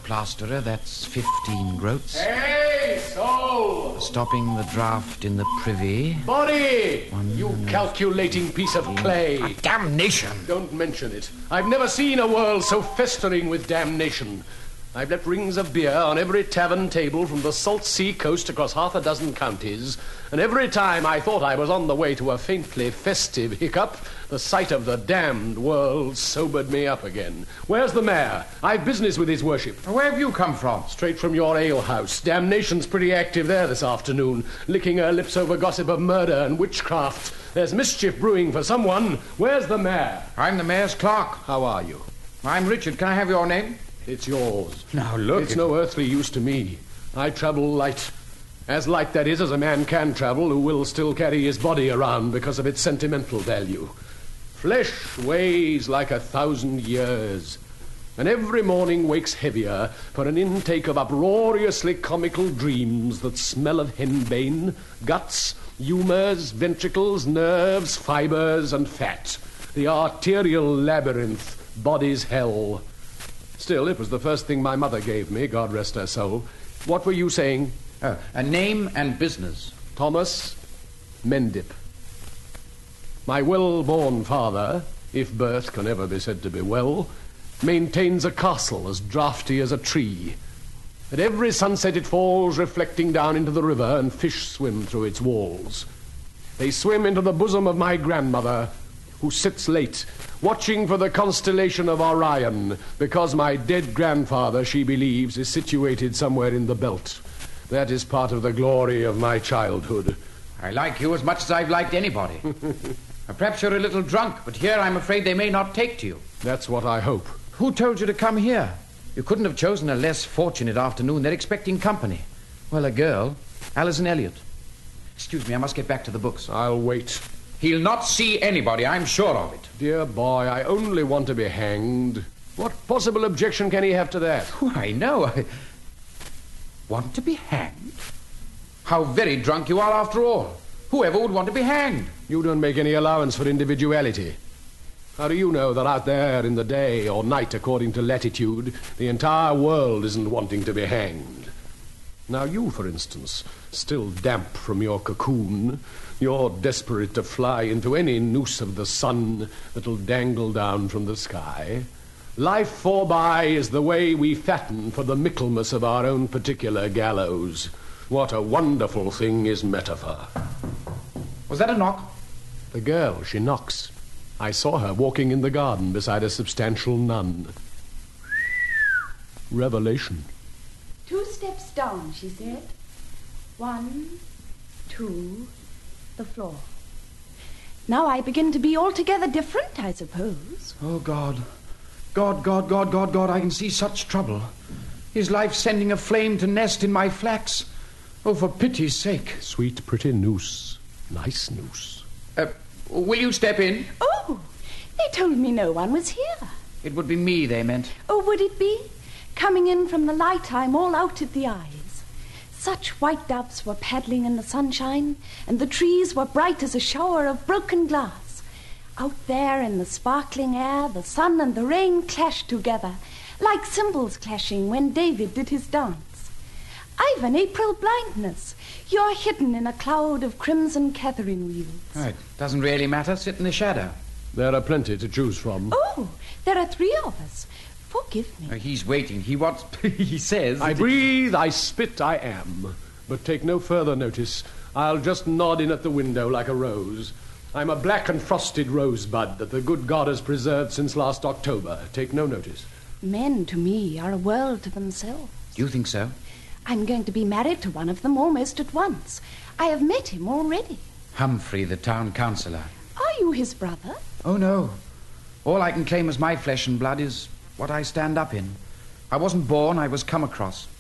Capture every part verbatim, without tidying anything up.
plasterer, that's fifteen groats. Hey, soul! Stopping the draft in the privy. Body! One you calculating piece of clay. Ah, damnation! Don't mention it. I've never seen a world so festering with damnation. I've left rings of beer on every tavern table from the salt sea coast across half a dozen counties, and every time I thought I was on the way to a faintly festive hiccup, the sight of the damned world sobered me up again. Where's the mayor? I've business with his worship. Where have you come from? Straight from your alehouse. Damnation's pretty active there this afternoon, licking her lips over gossip of murder and witchcraft. There's mischief brewing for someone. Where's the mayor? I'm the mayor's clerk. How are you? I'm Richard. Can I have your name? It's yours. Now, look... It's no earthly use to me. I travel light. As light, that is, as a man can travel who will still carry his body around because of its sentimental value. Flesh weighs like a thousand years, and every morning wakes heavier for an intake of uproariously comical dreams that smell of henbane, guts, humours, ventricles, nerves, fibres, and fat. The arterial labyrinth, body's hell. Still, it was the first thing my mother gave me, God rest her soul. What were you saying? Oh, a name and business. Thomas Mendip. My well-born father, if birth can ever be said to be well, maintains a castle as draughty as a tree. At every sunset it falls reflecting down into the river, and fish swim through its walls. They swim into the bosom of my grandmother, who sits late, watching for the constellation of Orion, because my dead grandfather, she believes, is situated somewhere in the belt. That is part of the glory of my childhood. I like you as much as I've liked anybody. Perhaps you're a little drunk, but here I'm afraid they may not take to you. That's what I hope. Who told you to come here? You couldn't have chosen a less fortunate afternoon. They're expecting company. Well, a girl, Alison Elliot. Excuse me, I must get back to the books. I'll wait. He'll not see anybody, I'm sure of it. Dear boy, I only want to be hanged. What possible objection can he have to that? Why, no, I... Want to be hanged? How very drunk you are after all. Whoever would want to be hanged? You don't make any allowance for individuality. How do you know that out there in the day or night, according to latitude, the entire world isn't wanting to be hanged? Now you, for instance, still damp from your cocoon, you're desperate to fly into any noose of the sun that'll dangle down from the sky. Life forby is the way we fatten for the Michaelmas of our own particular gallows. What a wonderful thing is metaphor. Was that a knock? The girl, she knocks. I saw her walking in the garden beside a substantial nun. Revelation. Two steps down, she said. One, two, the floor. Now I begin to be altogether different, I suppose. Oh, God. God, God, God, God, God, I can see such trouble. His life sending a flame to nest in my flax. Oh, for pity's sake. Sweet, pretty noose. Nice noose. Uh, will you step in? Oh, they told me no one was here. It would be me they meant. Oh, would it be? Coming in from the light, I'm all out at the eyes. Such white doves were paddling in the sunshine, and the trees were bright as a shower of broken glass. Out there in the sparkling air, the sun and the rain clashed together, like cymbals clashing when David did his dance. I've an April blindness. You're hidden in a cloud of crimson Catherine wheels. Oh, it doesn't really matter. Sit in the shadow. There are plenty to choose from. Oh, there are three of us. Forgive me. Uh, he's waiting. He wants... he says... I breathe, I spit, I am. But take no further notice. I'll just nod in at the window like a rose. I'm a black and frosted rosebud that the good God has preserved since last October. Take no notice. Men, to me, are a world to themselves. You think so? I'm going to be married to one of them almost at once. I have met him already. Humphrey, the town councillor. Are you his brother? Oh, no. All I can claim as my flesh and blood is what I stand up in. I wasn't born, I was come across.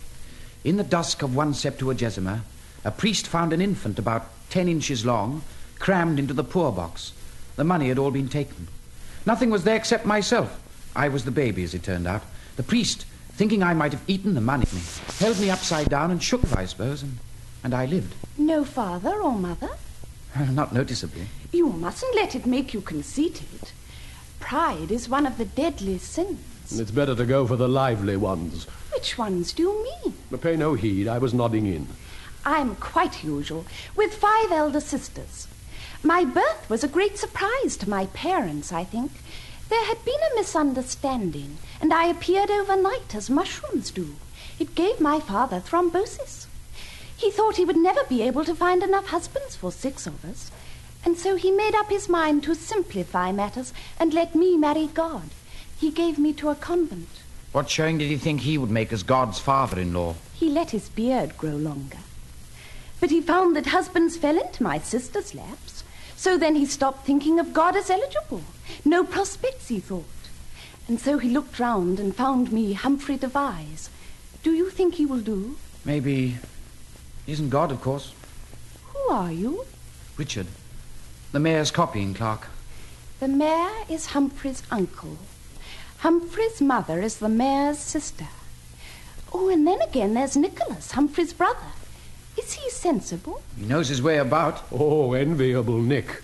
In the dusk of one Septuagesima, a priest found an infant about ten inches long, crammed into the poor box. The money had all been taken. Nothing was there except myself. I was the baby, as it turned out. The priest, thinking I might have eaten the money, held me upside down and shook, I suppose, and, and I lived. No father or mother? Not noticeably. You mustn't let it make you conceited. Pride is one of the deadly sins. It's better to go for the lively ones. Which ones do you mean? Pay no heed, I was nodding in. I'm quite usual, with five elder sisters. My birth was a great surprise to my parents, I think. There had been a misunderstanding, and I appeared overnight as mushrooms do. It gave my father thrombosis. He thought he would never be able to find enough husbands for six of us, and so he made up his mind to simplify matters and let me marry God. He gave me to a convent. What showing did he think he would make as God's father-in-law? He let his beard grow longer. But he found that husbands fell into my sister's laps, so then he stopped thinking of God as eligible. No prospects, he thought. And so he looked round and found me Humphrey Devise. Do you think he will do? Maybe. He isn't God, of course. Who are you? Richard. The mayor's copying clerk. The mayor is Humphrey's uncle. Humphrey's mother is the mayor's sister. Oh, and then again there's Nicholas, Humphrey's brother. Is he sensible? He knows his way about. Oh, enviable Nick.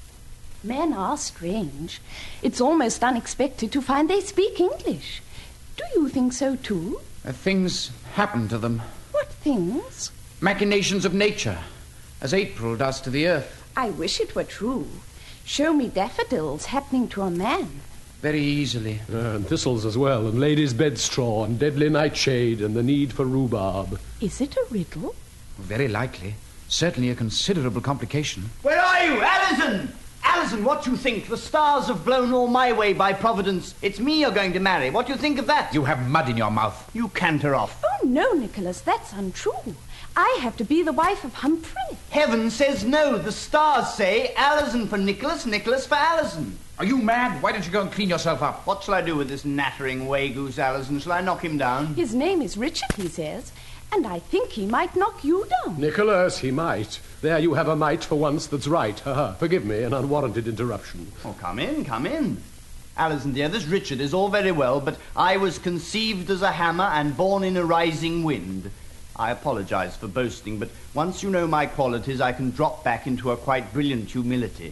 Men are strange. It's almost unexpected to find they speak English. Do you think so, too? Uh, things happen to them. What things? Machinations of nature, as April does to the earth. I wish it were true. Show me daffodils happening to a man. Very easily. Uh, and thistles as well, and ladies' bedstraw, and deadly nightshade, and the need for rhubarb. Is it a riddle? Very likely. Certainly a considerable complication. Where are you, Alison? Alison, what do you think? The stars have blown all my way by Providence. It's me you're going to marry. What do you think of that? You have mud in your mouth. You canter off. Oh, no, Nicholas, that's untrue. I have to be the wife of Humphrey. Heaven says no. The stars say Alison for Nicholas, Nicholas for Alison. Are you mad? Why don't you go and clean yourself up? What shall I do with this nattering way-goose, Alison? Shall I knock him down? His name is Richard, he says, and I think he might knock you down. Nicholas, he might. There you have a might for once that's right. Ha-ha. Forgive me an unwarranted interruption. Oh, come in, come in. Alison, dear, this Richard is all very well, but I was conceived as a hammer and born in a rising wind. I apologize for boasting, but once you know my qualities, I can drop back into a quite brilliant humility.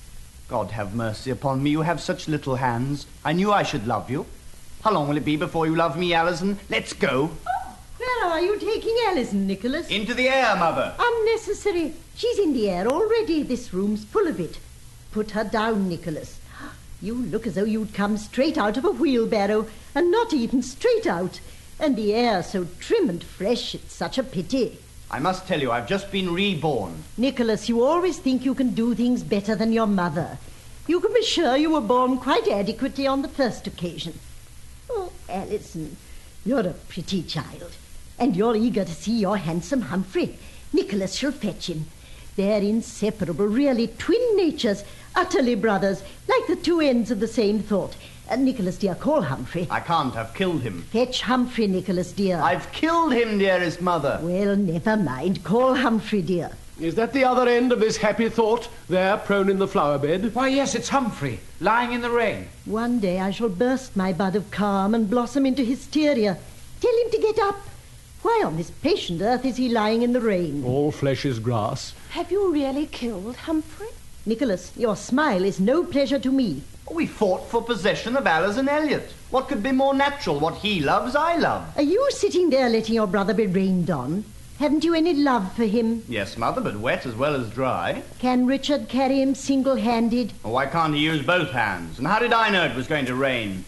God have mercy upon me, you have such little hands. I knew I should love you. How long will it be before you love me, Alison? Let's go. Oh, where are you taking Alison, Nicholas? Into the air, Mother. Unnecessary. She's in the air already. This room's full of it. Put her down, Nicholas. You look as though you'd come straight out of a wheelbarrow, and not even straight out. And the air so trim and fresh, it's such a pity. I must tell you, I've just been reborn. Nicholas, you always think you can do things better than your mother. You can be sure you were born quite adequately on the first occasion. Oh, Alison, you're a pretty child. And you're eager to see your handsome Humphrey. Nicholas shall fetch him. They're inseparable, really twin natures, utterly brothers, like the two ends of the same thought. Uh, Nicholas, dear, call Humphrey. I can't. I've killed him. Fetch Humphrey, Nicholas, dear. I've killed him, dearest Mother. Well, never mind. Call Humphrey, dear. Is that the other end of this happy thought, there prone in the flower bed? Why, yes, it's Humphrey, lying in the rain. One day I shall burst my bud of calm and blossom into hysteria. Tell him to get up. Why on this patient earth is he lying in the rain? All flesh is grass. Have you really killed Humphrey? Nicholas, your smile is no pleasure to me. We fought for possession of Alison Elliot. What could be more natural? What he loves, I love. Are you sitting there letting your brother be rained on? Haven't you any love for him? Yes, Mother, but wet as well as dry. Can Richard carry him single-handed? Oh, why can't he use both hands? And how did I know it was going to rain?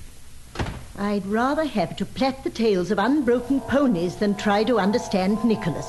I'd rather have to plait the tails of unbroken ponies than try to understand Nicholas.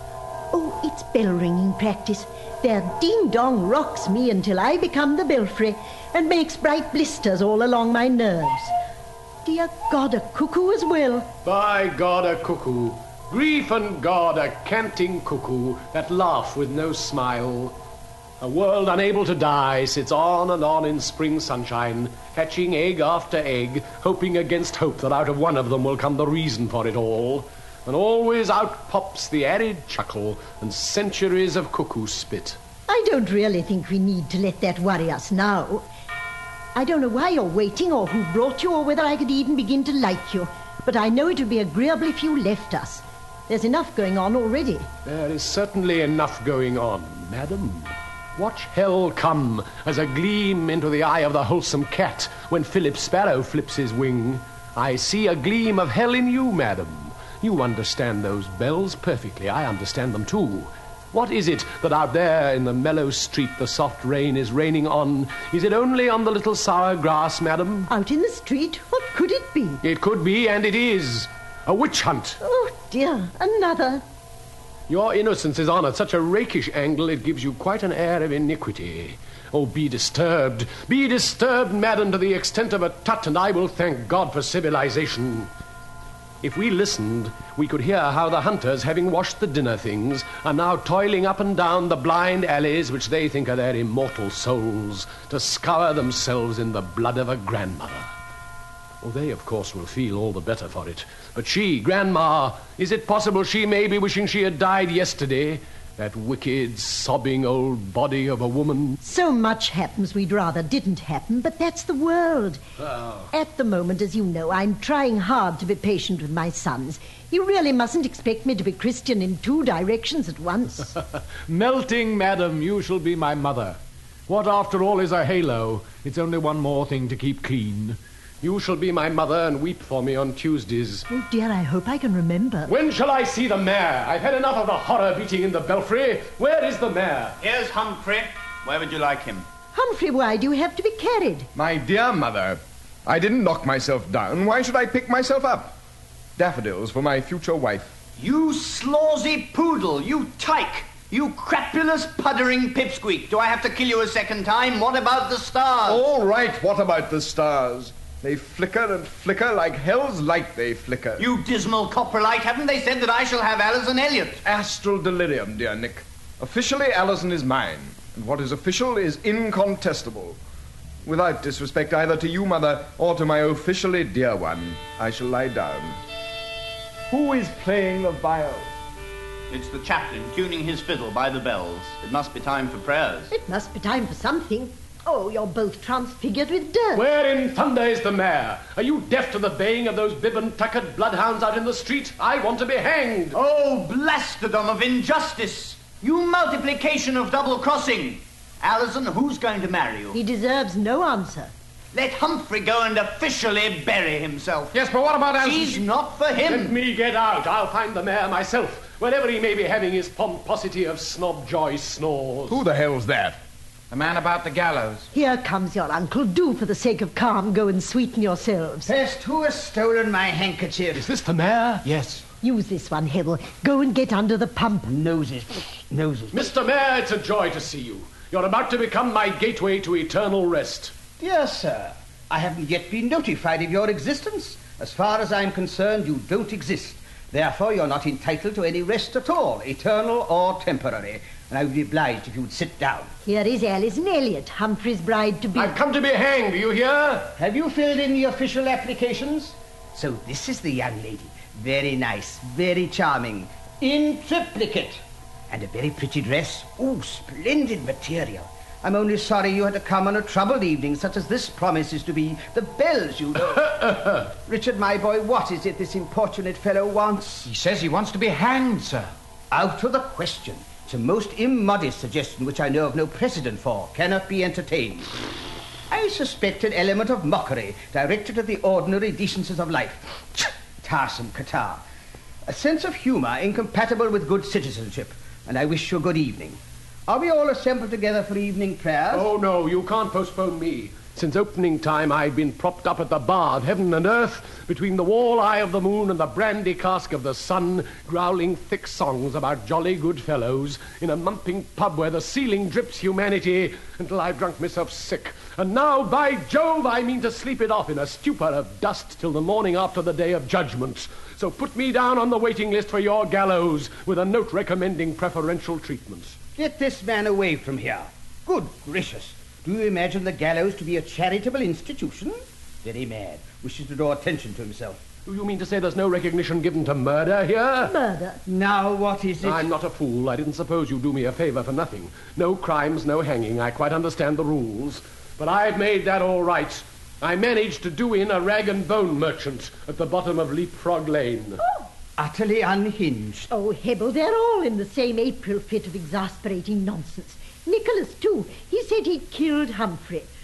Oh, it's bell-ringing practice. Their ding-dong rocks me until I become the belfry and makes bright blisters all along my nerves. Dear God, a cuckoo as well. By God, a cuckoo. Grief and God, a canting cuckoo that laugh with no smile. A world unable to die sits on and on in spring sunshine, hatching egg after egg, hoping against hope that out of one of them will come the reason for it all. And always out pops the arid chuckle and centuries of cuckoo spit. I don't really think we need to let that worry us now. I don't know why you're waiting or who brought you or whether I could even begin to like you, but I know it would be agreeable if you left us. There's enough going on already. There is certainly enough going on, madam. Watch hell come as a gleam into the eye of the wholesome cat when Philip Sparrow flips his wing. I see a gleam of hell in you, madam. You understand those bells perfectly. I understand them too. What is it that out there in the mellow street the soft rain is raining on? Is it only on the little sour grass, madam? Out in the street? What could it be? It could be, and it is. A witch hunt. Oh, dear, another. Your innocence is on at such a rakish angle it gives you quite an air of iniquity. Oh, be disturbed. Be disturbed, madam, to the extent of a tut, and I will thank God for civilization. If we listened, we could hear how the hunters, having washed the dinner things, are now toiling up and down the blind alleys which they think are their immortal souls, to scour themselves in the blood of a grandmother. Oh, they, of course, will feel all the better for it. But she, Grandma, is it possible she may be wishing she had died yesterday? That wicked, sobbing old body of a woman. So much happens we'd rather didn't happen, but that's the world. Oh. At the moment, as you know, I'm trying hard to be patient with my sons. You really mustn't expect me to be Christian in two directions at once. Melting, madam, you shall be my mother. What, after all, is a halo? It's only one more thing to keep clean. You shall be my mother and weep for me on Tuesdays. Oh, dear, I hope I can remember. When shall I see the mayor? I've had enough of the horror beating in the belfry. Where is the mayor? Here's Humphrey. Where would you like him? Humphrey, why do you have to be carried? My dear mother, I didn't knock myself down. Why should I pick myself up? Daffodils for my future wife. You slawsy poodle, you tyke, you crapulous puddering pipsqueak. Do I have to kill you a second time? What about the stars? All right, what about the stars? They flicker and flicker like hell's light they flicker. You dismal coprolite, haven't they said that I shall have Alison Elliot? Astral delirium, dear Nick. Officially, Alison is mine, and what is official is incontestable. Without disrespect either to you, mother, or to my officially dear one, I shall lie down. Who is playing the viol? It's the chaplain tuning his fiddle by the bells. It must be time for prayers. It must be time for something. Oh, you're both transfigured with dirt. Where in thunder is the mayor? Are you deaf to the baying of those bib-and-tuckered bloodhounds out in the street? I want to be hanged. Oh, blastodom of injustice! You multiplication of double-crossing! Alison, who's going to marry you? He deserves no answer. Let Humphrey go and officially bury himself. Yes, but what about Alison? She's not for him. Let me get out. I'll find the mayor myself, wherever he may be having his pomposity of snob joy snores. Who the hell's that? The man about the gallows. Here comes your uncle. Do, for the sake of calm, go and sweeten yourselves. Pest, who has stolen my handkerchief? Is this the mayor? Yes. Use this one, Hebel. Go and get under the pump. Noses, noses. Mister Mayor, it's a joy to see you. You're about to become my gateway to eternal rest. Dear sir, I haven't yet been notified of your existence. As far as I'm concerned, you don't exist. Therefore, you're not entitled to any rest at all, eternal or temporary. And I would be obliged if you would sit down. Here is Alison Elliot, Humphrey's bride-to-be. I've come to be hanged, do you hear? Have you filled in the official applications? So this is the young lady. Very nice, very charming. In triplicate. And a very pretty dress. Oh, splendid material. I'm only sorry you had to come on a troubled evening such as this promises to be. The bells, you know. Richard, my boy, what is it this importunate fellow wants? He says he wants to be hanged, sir. Out of the question. It's a most immodest suggestion which I know of no precedent for. Cannot be entertained. I suspect an element of mockery directed at the ordinary decencies of life. Tarsome Qatar. A sense of humour incompatible with good citizenship. And I wish you a good evening. Are we all assembled together for evening prayers? Oh, no, you can't postpone me. Since opening time, I've been propped up at the bar of heaven and earth, between the wall eye of the moon and the brandy cask of the sun, growling thick songs about jolly good fellows, in a mumping pub where the ceiling drips humanity, until I've drunk myself sick. And now, by Jove, I mean to sleep it off in a stupor of dust till the morning after the day of judgment. So put me down on the waiting list for your gallows, with a note recommending preferential treatment. Get this man away from here. Good gracious. Do you imagine the gallows to be a charitable institution? Very mad. Wishes to draw attention to himself. Do you mean to say there's no recognition given to murder here? Murder. Now what is it? I'm not a fool. I didn't suppose you'd do me a favour for nothing. No crimes, no hanging. I quite understand the rules. But I've made that all right. I managed to do in a rag and bone merchant at the bottom of Leapfrog Lane. Oh. Utterly unhinged. Oh, Hebel, they're all in the same April fit of exasperating nonsense. Nicholas, too. He said he'd killed Humphrey.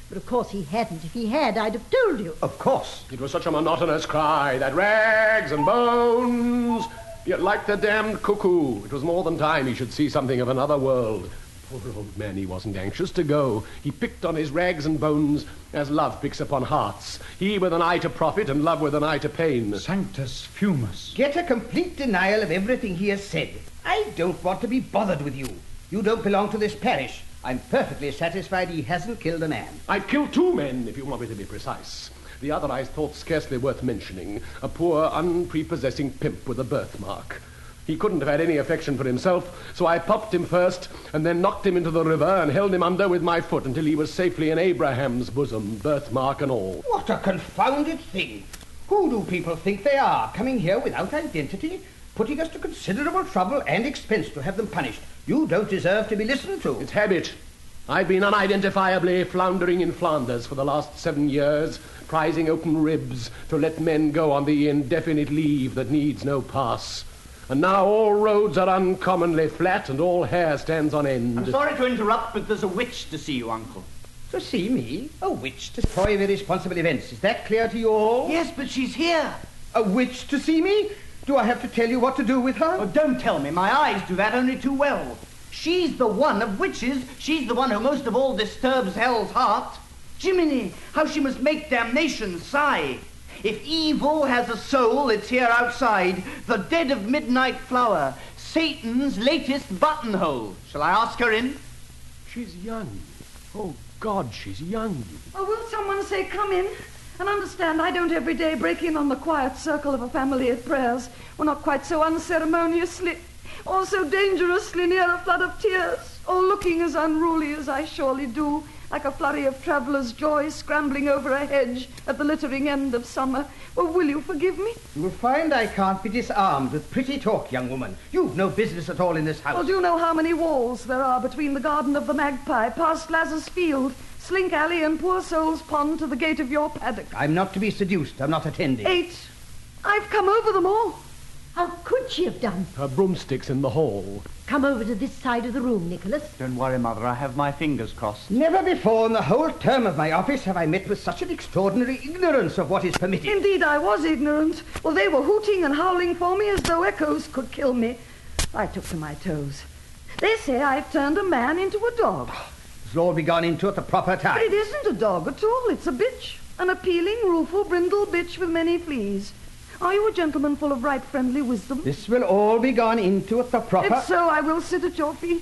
But of course he hadn't. If he had, I'd have told you. Of course. It was such a monotonous cry, that rags and bones. Yet like the damned cuckoo, it was more than time he should see something of another world. Poor old man, he wasn't anxious to go. He picked on his rags and bones as love picks upon hearts. He with an eye to profit and love with an eye to pain. Sanctus fumus. Get a complete denial of everything he has said. I don't want to be bothered with you. You don't belong to this parish. I'm perfectly satisfied he hasn't killed a man. I killed two men, if you want me to be precise. The other I thought scarcely worth mentioning. A poor, unprepossessing pimp with a birthmark. He couldn't have had any affection for himself, so I popped him first, and then knocked him into the river and held him under with my foot until he was safely in Abraham's bosom, birthmark and all. What a confounded thing! Who do people think they are, coming here without identity, putting us to considerable trouble and expense to have them punished? You don't deserve to be listened to. It's habit. I've been unidentifiably floundering in Flanders for the last seven years, prizing open ribs to let men go on the indefinite leave that needs no pass. And now all roads are uncommonly flat and all hair stands on end. I'm sorry to interrupt, but there's a witch to see you, Uncle. To see me? A witch to spoil irresponsible events. Is that clear to you all? Yes, but she's here. A witch to see me? Do I have to tell you what to do with her? Oh, don't tell me. My eyes do that only too well. She's the one of witches. She's the one who most of all disturbs hell's heart. Jiminy, how she must make damnation sigh. If evil has a soul, it's here outside, the dead of midnight flower, Satan's latest buttonhole. Shall I ask her in? She's young. Oh, God, she's young. Oh, will someone say, come in? And understand, I don't every day break in on the quiet circle of a family at prayers. Or not quite so unceremoniously, or so dangerously near a flood of tears, or looking as unruly as I surely do, like a flurry of travellers' joy scrambling over a hedge at the littering end of summer. Well, will you forgive me? You'll find I can't be disarmed with pretty talk, young woman. You've no business at all in this house. Well, do you know how many walls there are between the garden of the Magpie, past Lazarus Field, Slink Alley, and Poor Soul's Pond to the gate of your paddock? I'm not to be seduced. I'm not attending. Eight. I've come over them all. How could she have done? Her broomstick's in the hall. Come over to this side of the room, Nicholas. Don't worry, Mother. I have my fingers crossed. Never before in the whole term of my office have I met with such an extraordinary ignorance of what is permitted. Indeed, I was ignorant. Well, they were hooting and howling for me as though echoes could kill me. I took to my toes. They say I've turned a man into a dog. It's all be gone into at the proper time. But it isn't a dog at all. It's a bitch. An appealing, rueful, brindle bitch with many fleas. Are you a gentleman full of right friendly wisdom? This will all be gone into at the proper... If so, I will sit at your feet.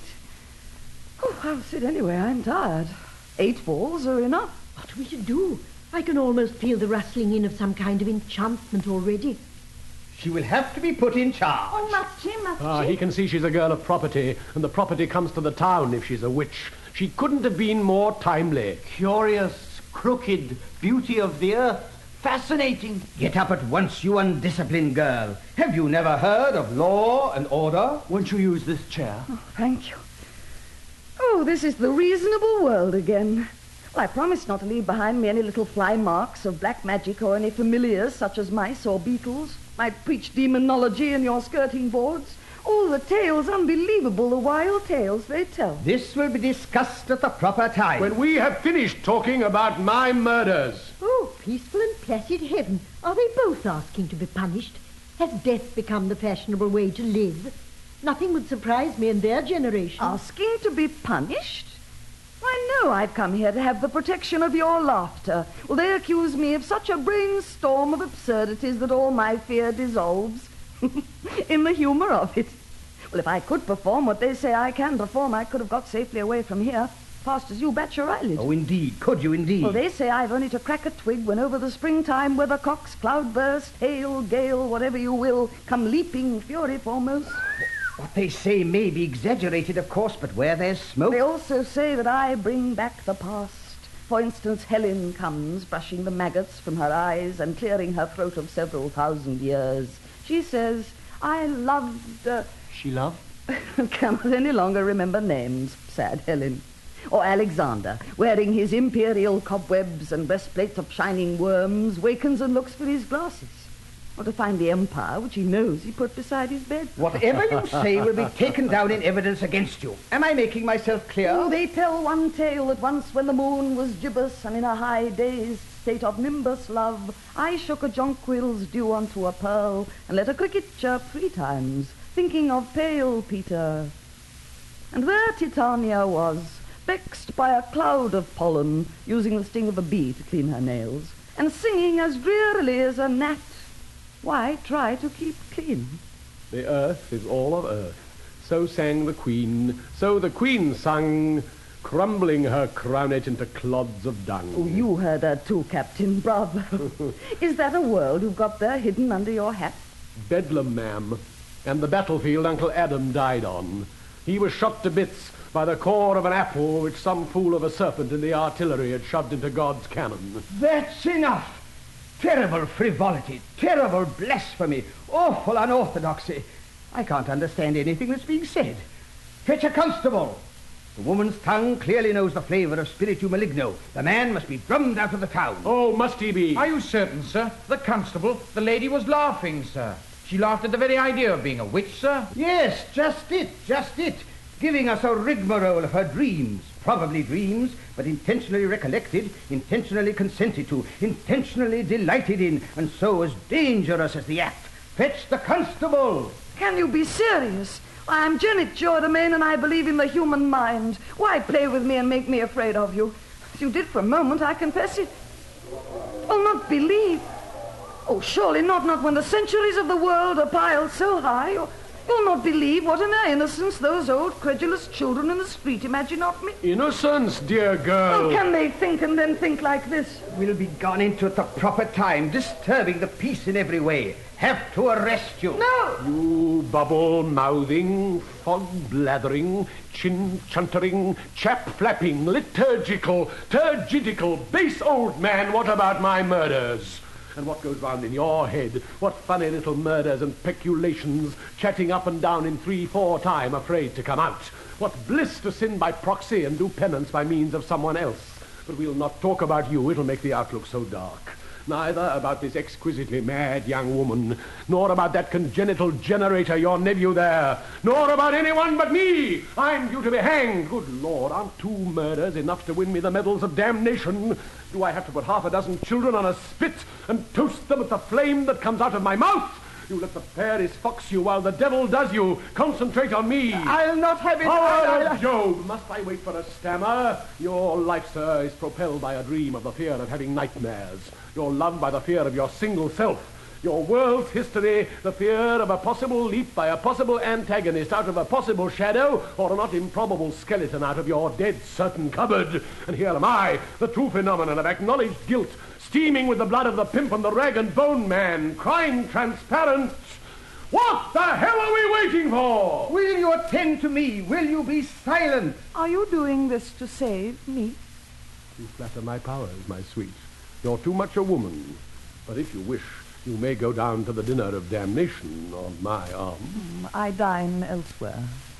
Oh, I'll sit anywhere. I'm tired. Eight balls are enough. What are we to do? I can almost feel the rustling in of some kind of enchantment already. She will have to be put in charge. Oh, Machi, Machi. Ah, he can see she's a girl of property, and the property comes to the town if she's a witch. She couldn't have been more timely. Curious, crooked, beauty of the earth. Fascinating. Get up at once, you undisciplined girl. Have you never heard of law and order? Won't you use this chair? Oh, thank you. Oh, this is the reasonable world again. Well, I promised not to leave behind me any little fly marks of black magic or any familiars such as mice or beetles. I'd preach demonology in your skirting boards. All the tales, unbelievable, the wild tales they tell. This will be discussed at the proper time. When we have finished talking about my murders. Oh, peaceful and placid heaven. Are they both asking to be punished? Has death become the fashionable way to live? Nothing would surprise me in their generation. Asking to be punished? Why, no, I've come here to have the protection of your laughter. Well, they accuse me of such a brainstorm of absurdities that all my fear dissolves. In the humour of it. Well, if I could perform what they say I can perform, I could have got safely away from here. Fast as you bat your eyelid. Oh, indeed. Could you, indeed? Well, they say I've only to crack a twig when over the springtime weathercocks, cloudburst, hail, gale, whatever you will, come leaping fury foremost. What they say may be exaggerated, of course, but where there's smoke... They also say that I bring back the past. For instance, Helen comes, brushing the maggots from her eyes and clearing her throat of several thousand years. She says, I loved... Uh... She loved? Cannot any longer remember names, sad Helen. Or Alexander, wearing his imperial cobwebs and breastplate of shining worms, wakens and looks for his glasses. or to find the empire which he knows he put beside his bed. Whatever you say will be taken down in evidence against you. Am I making myself clear? Oh, they tell one tale that once when the moon was gibbous and in a high dazed state of nimbus love, I shook a jonquil's dew onto a pearl and let a cricket chirp three times, thinking of pale Peter. And there Titania was, vexed by a cloud of pollen, using the sting of a bee to clean her nails, and singing as drearily as a gnat. Why try to keep clean? The earth is all of earth. So sang the queen, so the queen sung, crumbling her crownet into clods of dung. Oh, you heard her too, Captain. Bravo. Is that a world you've got there hidden under your hat? Bedlam, ma'am, and the battlefield Uncle Adam died on. He was shot to bits by the core of an apple which some fool of a serpent in the artillery had shoved into God's cannon. That's enough. Terrible frivolity, terrible blasphemy, awful unorthodoxy. I can't understand anything that's being said. Fetch a constable. The woman's tongue clearly knows the flavor of spiritu maligno. The man must be drummed out of the town. Oh, must he be? Are you certain, sir? The constable, the lady was laughing, sir. She laughed at the very idea of being a witch, sir. Yes, just it, just it. Giving us a rigmarole of her dreams. Probably dreams, but intentionally recollected, intentionally consented to, intentionally delighted in, and so as dangerous as the act. Fetch the constable! Can you be serious? I'm Janet Jordan, and I believe in the human mind. Why play with me and make me afraid of you? As you did for a moment, I confess it. I'll not believe. Oh, surely not, not when the centuries of the world are piled so high. You'll, you'll not believe what in their innocence those old credulous children in the street imagine of me. Innocence, dear girl. Oh, can they think and then think like this? We'll be gone into at the proper time, disturbing the peace in every way. Have to arrest you. No! You bubble-mouthing, fog-blathering, chin-chuntering, chap-flapping, liturgical, turgidical, base old man, what about my murders? And what goes round in your head? What funny little murders and peculations, chatting up and down in three-four time, afraid to come out? What bliss to sin by proxy and do penance by means of someone else? But we'll not talk about you, it'll make the outlook so dark. Neither about this exquisitely mad young woman, nor about that congenital generator, your nephew there, nor about anyone but me. I'm due to be hanged. Good Lord, aren't two murders enough to win me the medals of damnation? Do I have to put half a dozen children on a spit and toast them at the flame that comes out of my mouth? You let the fairies fox you while the devil does you. Concentrate on me. I'll not have it. Power of Job! Must I wait for a stammer? Your life, sir, is propelled by a dream of the fear of having nightmares. Your love by the fear of your single self. Your world's history, the fear of a possible leap by a possible antagonist out of a possible shadow, or a not improbable skeleton out of your dead certain cupboard. And here am I, the true phenomenon of acknowledged guilt, steaming with the blood of the pimp and the rag and bone man, crime transparent. What the hell are we waiting for? Will you attend to me? Will you be silent? Are you doing this to save me? You flatter my powers, my sweet. You're too much a woman. But if you wish, you may go down to the dinner of damnation on my arm. I dine elsewhere.